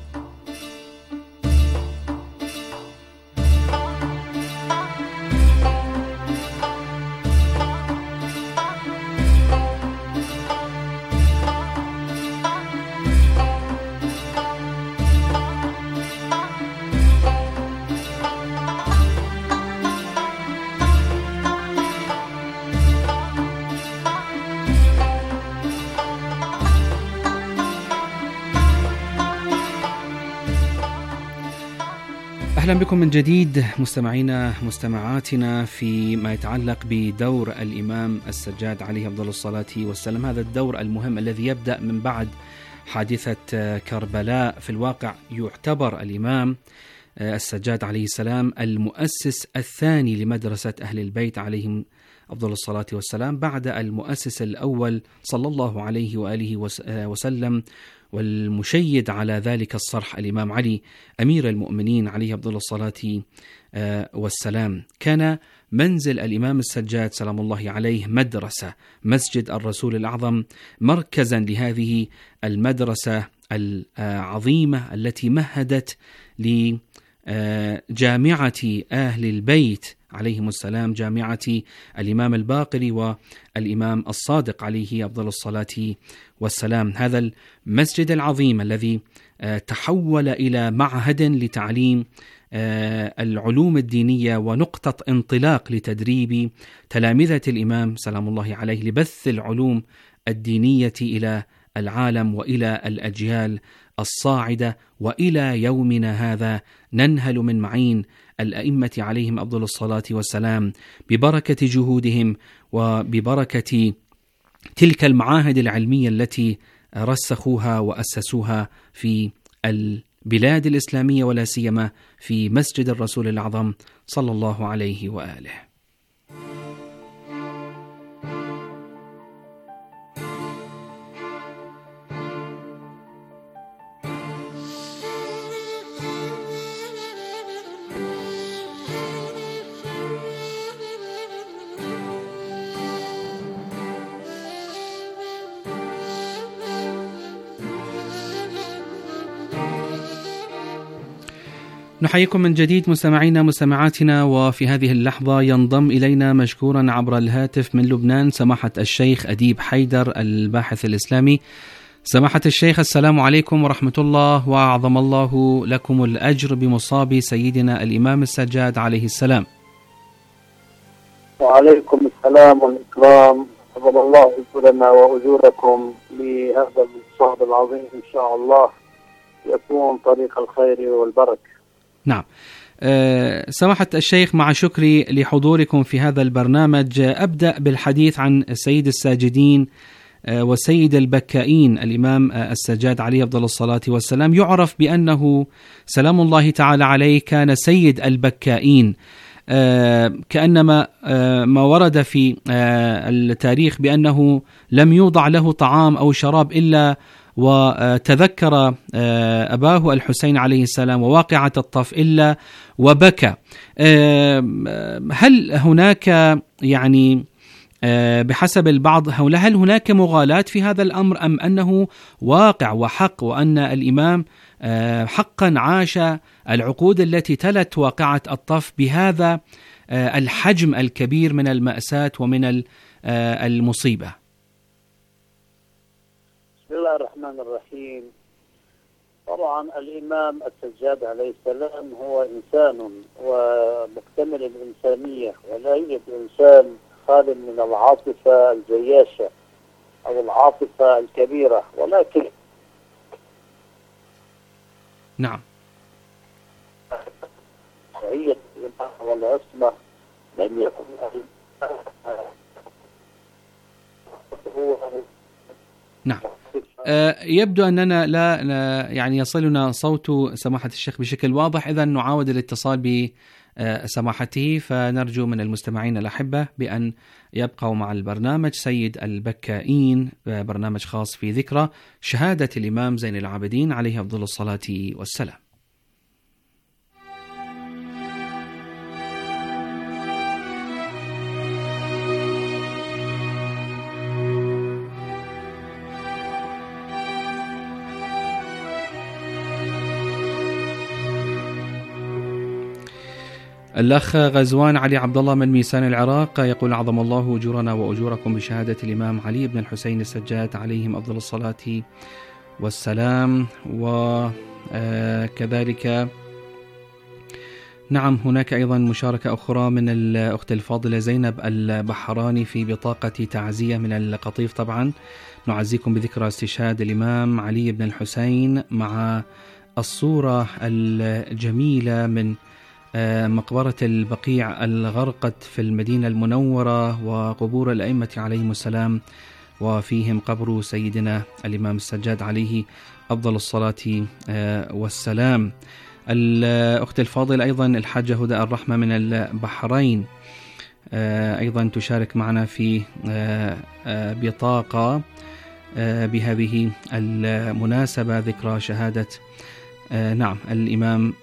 أهلا بكم من جديد مستمعينا مستمعاتنا فيما يتعلق بدور الإمام السجاد عليه أفضل الصلاة والسلام. هذا الدور المهم الذي يبدأ من بعد حادثة كربلاء. في الواقع يعتبر الإمام السجاد عليه السلام المؤسس الثاني لمدرسة أهل البيت عليهم أفضل الصلاة والسلام بعد المؤسس الأول صلى الله عليه وآله وسلم، والمشيد على ذلك الصرح الإمام علي أمير المؤمنين عليه أفضل الصلاة والسلام. كان منزل الإمام السجاد سلام الله عليه مدرسة، مسجد الرسول الأعظم مركزا لهذه المدرسة العظيمة التي مهدت لجامعة أهل البيت عليهم السلام، جامعة الإمام الباقر والإمام الصادق عليه أفضل الصلاة والسلام. هذا المسجد العظيم الذي تحول إلى معهد لتعليم العلوم الدينية ونقطة انطلاق لتدريب تلامذة الإمام سلام الله عليه لبث العلوم الدينية إلى العالم وإلى الأجيال الصاعدة، وإلى يومنا هذا ننهل من معين الأئمة عليهم أفضل الصلاة والسلام ببركة جهودهم وببركة تلك المعاهد العلمية التي رسخوها وأسسوها في البلاد الإسلامية، ولا سيما في مسجد الرسول الأعظم صلى الله عليه وآله. نحييكم من جديد مستمعينا مستمعاتنا، وفي هذه اللحظة ينضم إلينا مشكورا عبر الهاتف من لبنان سماحة الشيخ أديب حيدر الباحث الإسلامي. سماحة الشيخ، السلام عليكم ورحمة الله، وأعظم الله لكم الأجر بمصاب سيدنا الإمام السجاد عليه السلام. وعليكم السلام والإكرام، أعظم الله أجورنا وأجوركم لهذا المصاب العظيم، إن شاء الله يكون طريق الخير والبركة. نعم. أه سماحة الشيخ، مع شكري لحضوركم في هذا البرنامج، أبدأ بالحديث عن سيد الساجدين أه وسيد البكائين الإمام أه السجاد عليه أفضل الصلاة والسلام. يعرف بأنه سلام الله تعالى عليه كان سيد البكائين، أه كأنما أه ما ورد في أه التاريخ بأنه لم يوضع له طعام أو شراب إلا وتذكر أباه الحسين عليه السلام وواقعة الطف إلا وبكى. هل هناك يعني بحسب البعض هل هناك مغالاة في هذا الأمر، أم أنه واقع وحق، وأن الإمام حقا عاش العقود التي تلت واقعة الطف بهذا الحجم الكبير من المأساة ومن المصيبة؟ بسم الله الرحمن الرحيم. طبعا الإمام السجاد عليه السلام هو إنسان ومكتمل الإنسانية، ولا يوجد إنسان خال من العاطفة الجياشة أو العاطفة الكبيرة، ولكن نعم هي والعصمة لم يكن هو نعم. يبدو أننا لا يعني يصلنا صوت سماحة الشيخ بشكل واضح، إذن نعاود الاتصال بسماحته، فنرجو من المستمعين الأحبة بأن يبقوا مع البرنامج. سيد البكائين برنامج خاص في ذكرى شهادة الإمام زين العابدين عليه أفضل الصلاة والسلام. الأخ غزوان علي عبد الله من ميسان العراق يقول: أعظم الله أجورنا وأجوركم بشهادة الإمام علي بن الحسين السجاد عليهم أفضل الصلاة والسلام. وكذلك نعم هناك أيضا مشاركة أخرى من الأخت الفاضلة زينب البحراني في بطاقة تعزية من القطيف. طبعا نعزيكم بذكرى استشهاد الإمام علي بن الحسين مع الصورة الجميلة من مقبرة البقيع الغرقت في المدينة المنورة وقبور الأئمة عليهم السلام، وفيهم قبر سيدنا الإمام السجاد عليه أفضل الصلاة والسلام. الأخت الفاضل أيضا الحاجة هدى الرحمة من البحرين أيضا تشارك معنا في بطاقة بهذه المناسبة ذكرى شهادة نعم الإمام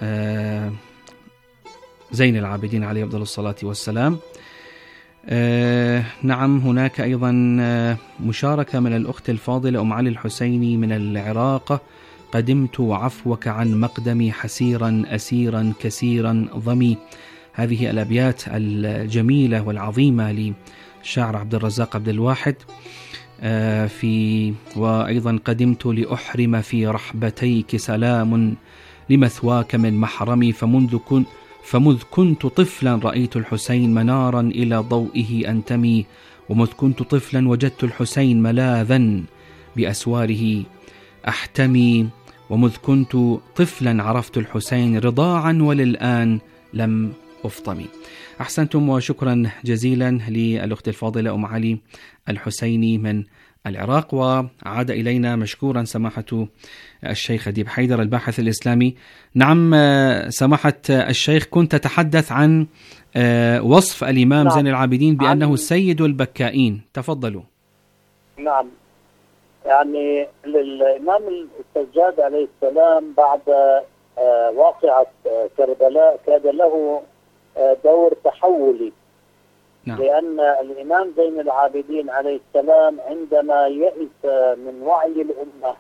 زين العابدين عليه أفضل الصلاة والسلام. آه نعم هناك أيضا مشاركة من الأخت الفاضلة أم علي الحسيني من العراق: قدمت عفوك عن مقدمي حسيرا أسيرا كسيرا ضمي. هذه الأبيات الجميلة والعظيمة للشاعر عبد الرزاق عبد الواحد. آه في وأيضا قدمت لأحرم في رحبتيك سلام لمثواك من محرمي، فمنذ كنت فمذ كنت طفلا رأيت الحسين منارا إلى ضوئه أنتمي، ومذ كنت طفلا وجدت الحسين ملاذا بأسواره أحتمي. ومذ كنت طفلا عرفت الحسين رضاعا وللآن لم أفطمي. أحسنتم وشكرا جزيلا للأخت الفاضلة أم علي الحسيني من العراق. وعاد إلينا مشكورا سماحة الشيخ أديب حيدر الباحث الإسلامي. نعم سماحة الشيخ، كنت تتحدث عن وصف الإمام نعم. زين العابدين بأنه سيد البكائين، تفضلوا. نعم، يعني للإمام السجاد عليه السلام بعد واقعة كربلاء كان له دور تحولي. نعم. لأن الإمام زين العابدين عليه السلام عندما يئس من وعي الأمة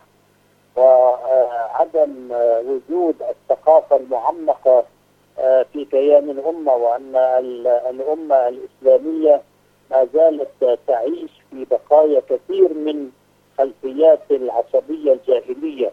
وعدم وجود الثقافة المعمقة في كيان الأمة، وأن الأمة الإسلامية ما زالت تعيش في بقايا كثير من خلفيات العصبية الجاهلية،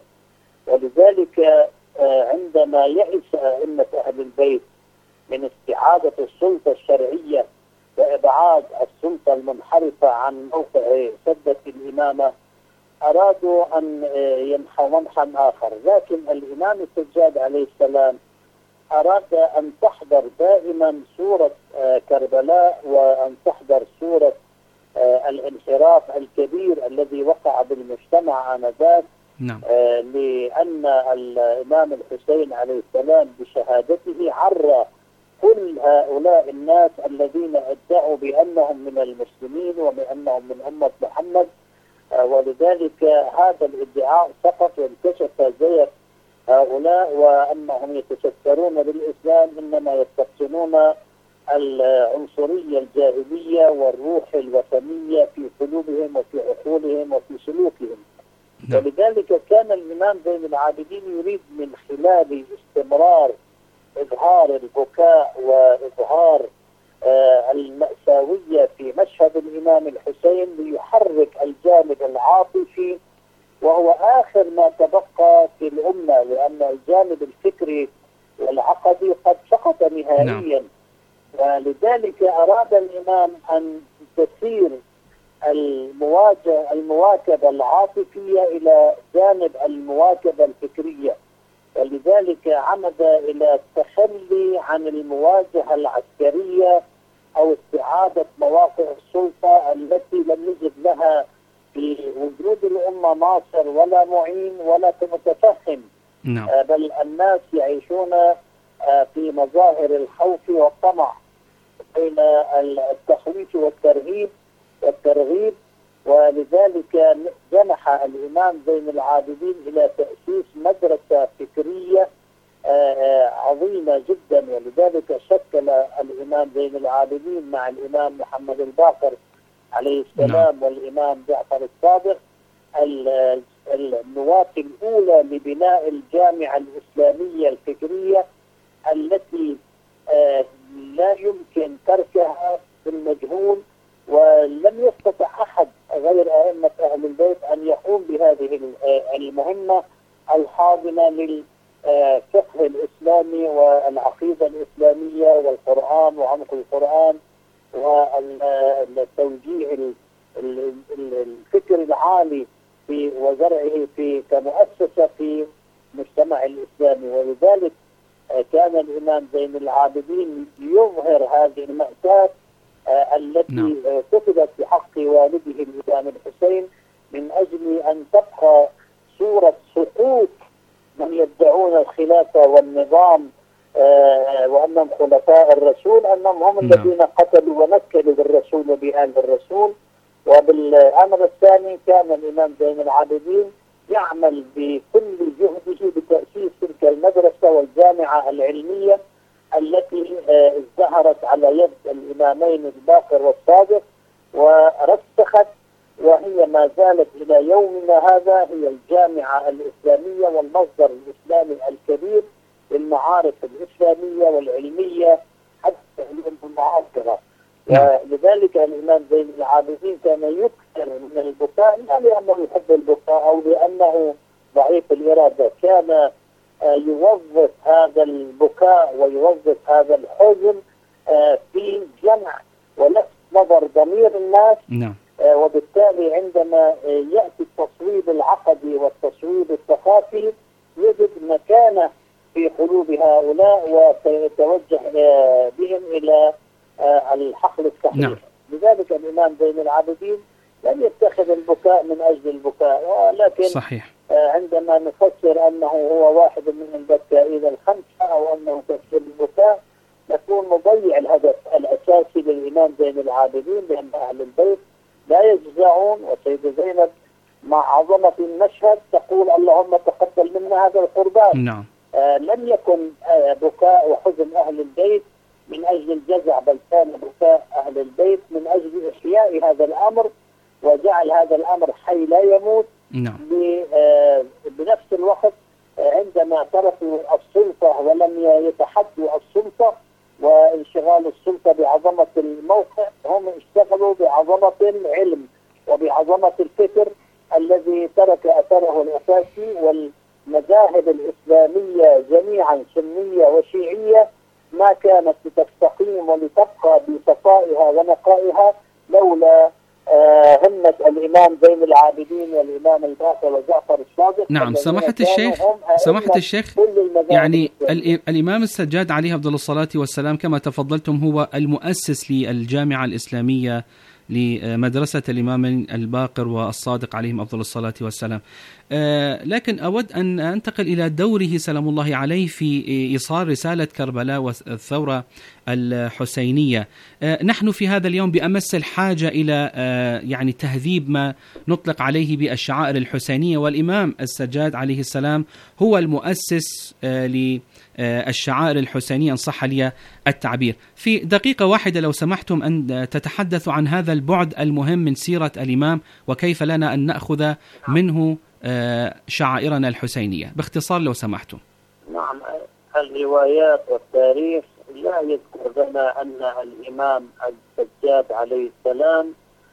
ولذلك عندما يئس أئمة أهل البيت من استعادة السلطة الشرعية وإبعاد السلطة المنحرفة عن موقع سدة الإمامة، أرادوا أن يمحوا منحا آخر. لكن الإمام السجاد عليه السلام أراد أن تحضر دائما صورة كربلاء، وأن تحضر صورة الانحراف الكبير الذي وقع بالمجتمع آنذاك. نعم. لأن الإمام الحسين عليه السلام بشهادته عرى كل هؤلاء الناس الذين ادعوا بأنهم من المسلمين وبأنهم من أمة محمد، ولذلك هذا الادعاء سقط وانكشف زيف هؤلاء، وأنهم يتشكرون بالإسلام إنما يستقسمون العنصرية الجاهلية والروح الوثنية في قلوبهم وفي عقولهم وفي سلوكهم. نعم. ولذلك كان الإمام زين العابدين يريد من خلال استمرار إظهار البكاء وإظهار آه المأساوية في مشهد الإمام الحسين ليحرك الجانب العاطفي، وهو آخر ما تبقى في الأمة، لأن الجانب الفكري والعقدي قد سقط نهائيا. نعم. ولذلك أراد الإمام أن تسير المواجهة المواكبة العاطفية إلى جانب المواكبة الفكرية، ولذلك عمد إلى التخلي عن المواجهة العسكرية أو استعادة مواقع السلطة التي لم يجد لها في وجود الأمة ناصر ولا معين ولا متفهم. نعم. بل الناس يعيشون في مظاهر الخوف والطمع بين التخويف والترهيب والترغيب. ولذلك جنح الإمام زين العابدين إلى تأسيس مدرسة فكرية عظيمة جدا، ولذلك شكل الإمام زين العابدين مع الإمام محمد الباقر عليه السلام والإمام جعفر الصادق النواة الأولى لبناء الجامعة الإسلامية الفكرية التي لا يمكن تركها في المجهول، ولم يستطع أحد غير أئمة أهل البيت أن يقوم بهذه المهمة الحاضنة للفقه الإسلامي والعقيدة الإسلامية والقرآن وعمق القرآن والتوجيه الفكر العالي في وزرعه في كمؤسسة في المجتمع الإسلامي. ولذلك كان الإمام زين العابدين يظهر هذه المأساة التي نعم. كتبت بحق والده الإمام الحسين من أجل أن تبقى صورة سقوط من يدعون الخلافة والنظام وأنهم خلفاء الرسول، أنهم هم نعم. الذين قتلوا ونكلوا بالرسول وبآل الرسول. وبالأمر الثاني كان الإمام زين العابدين يعمل بكل جهده بتأسيس تلك المدرسة والجامعة العلمية التي ازدهرت على يد الإمامين الباقر والصادق ورسخت، وهي ما زالت إلى يومنا هذا هي الجامعة الإسلامية والمصدر الإسلامي الكبير للمعارف الإسلامية والعلمية حتى المعاصرة. ولذلك الإمام زين العابدين كان يكثر من البكاء، لا لأنه يحب البكاء أو لأنه ضعيف الإرادة، كان يوظف هذا البكاء ويوظف هذا الحزن في جمع ولفت نظر ضمير الناس. نعم. وبالتالي عندما يأتي التصويب العقدي والتصويب الثقافي يجد مكانة في قلوب هؤلاء وسيتوجه بهم إلى الحقل الصحيح. نعم. لذلك الإمام زين العابدين لم يتخذ البكاء من أجل البكاء، ولكن صحيح. عندما نفسر أنه هو واحد من البكائين الخمسة أو أنه تفسير البكاء نكون نضيع الهدف الأساسي للإمام زين العابدين، لأن أهل البيت لا يجزعون. وسيدة زينب مع عظمة المشهد تقول اللهم تقبل منا هذا القربان. نعم. آه لم يكن آه بكاء وحزن أهل البيت من أجل الجزع، بل كان بكاء أهل البيت من أجل إحياء هذا الأمر وجعل هذا الأمر حي لا يموت. نعم. آه بنفس الوقت آه عندما تركوا السلطة ولم يتحدوا السلطة وانشغال السلطة بعظمة الموقع، هم اشتغلوا بعظمة العلم وبعظمة الفكر الذي ترك أثره الأساسي. والمذاهب الإسلامية جميعا سنية وشيعية ما كانت لتستقيم ولتبقى بصفائها ونقائها لولا آه همة الإمام زين العابدين والإمام الباقر وجعفر الصادق. نعم. سماحة الشيخ سماحة الشيخ يعني الإمام السجاد عليه أفضل الصلاة والسلام كما تفضلتم هو المؤسس للجامعة الإسلامية لمدرسة الإمام الباقر والصادق عليهم أفضل الصلاة والسلام. آه لكن أود أن أنتقل إلى دوره سلام الله عليه في إيصال رسالة كربلاء والثورة الحسينية. آه نحن في هذا اليوم بأمس الحاجة إلى آه يعني تهذيب ما نطلق عليه بالشعائر الحسينية، والإمام السجاد عليه السلام هو المؤسس آه للشعائر الحسينية إن صح لي التعبير. في دقيقة واحدة لو سمحتم أن تتحدثوا عن هذا البعد المهم من سيرة الإمام وكيف لنا أن نأخذ منه شعائرنا الحسينية باختصار لو سمحتم. نعم. الروايات والتاريخ لا يذكر لنا أن الإمام السجاد عليه السلام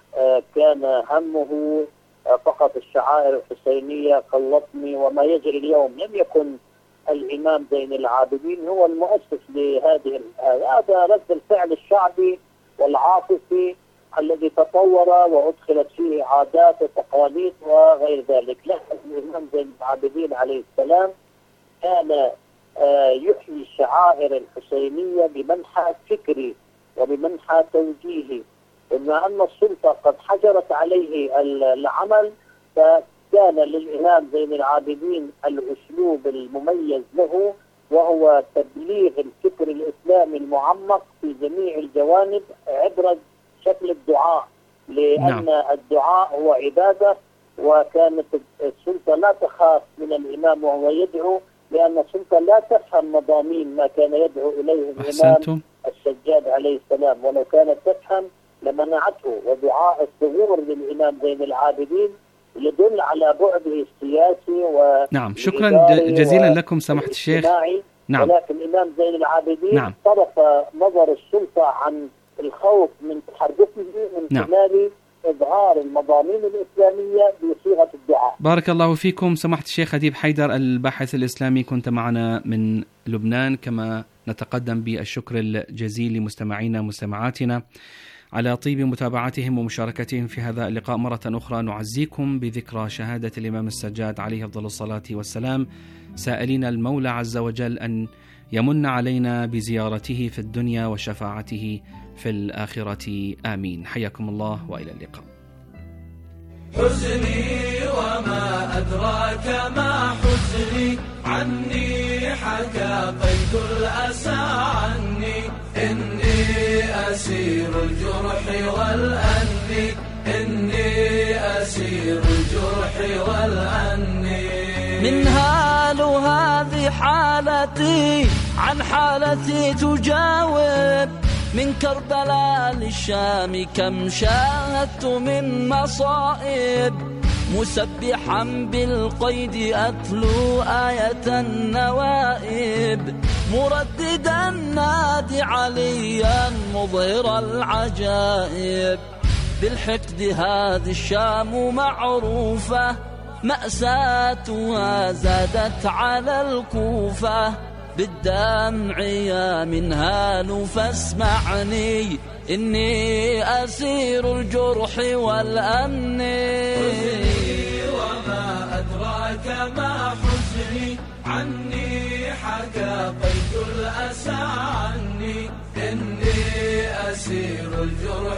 كان همه فقط الشعائر الحسينية كاللطمي وما يجري اليوم. لم يكن الإمام زين العابدين هو المؤسس لهذه. هذا رد الفعل الشعبي والعاطفي الذي تطور وأدخلت فيه عادات وتقاليد وغير ذلك. لكن الإمام زين العابدين عليه السلام كان يحيي الشعائر الحسينية بمنحى فكري وبمنحى توجيهي. بما أن السلطة قد حجرت عليه العمل فكان للإمام زين العابدين الأسلوب المميز له وهو تبليغ الفكر الإسلامي المعمق في جميع الجوانب عبر شكل الدعاء، لأن نعم. الدعاء هو عبادة، وكانت السلطة لا تخاف من الإمام وهو يدعو، لأن السلطة لا تفهم مضامين ما كان يدعو إليه الإمام السجاد عليه السلام، ولو كانت تفهم لمنعته. ودعاء الثغور للإمام زين العابدين يدل على بعده السياسي و نعم. شكرا جزيلا لكم سماحة الشيخ. نعم. ولكن الإمام زين العابدين نعم. صرف نظر السلطة عن الخوف من تحركه من نعم. خلال إظهار المضامين الإسلامية بصيغة الدعاء. بارك الله فيكم سماحة الشيخ أديب حيدر الباحث الإسلامي، كنت معنا من لبنان. كما نتقدم بالشكر الجزيل لمستمعينا ومستمعاتنا على طيب متابعتهم ومشاركتهم في هذا اللقاء. مرة أخرى نعزيكم بذكرى شهادة الإمام السجاد عليه أفضل الصلاة والسلام، سائلين المولى عز وجل أن يمن علينا بزيارته في الدنيا وشفاعته في الآخرة. آمين. حياكم الله وإلى اللقاء. حزني وما أدراك ما حزني، عني حكى قيد الأسى عني، إني أسير الجرح والأني، إني أسير الجرح والأني. من هال هذه حالتي عن حالتي تجاوب، من كربلاء للشام كم شاهدت من مصائب، مسبحا بالقيد أتلو آية النوائب، مرددا نادي عليا مظهر العجائب. بالحقد هذه الشام معروفة، مأساتها زادت على الكوفة، بالدمع يا منهال فاسمعني، إني أسير الجرح والأمن. حزني وما أدراك ما حزني، عني حكى قيد الأسى عني إني أسير الجرح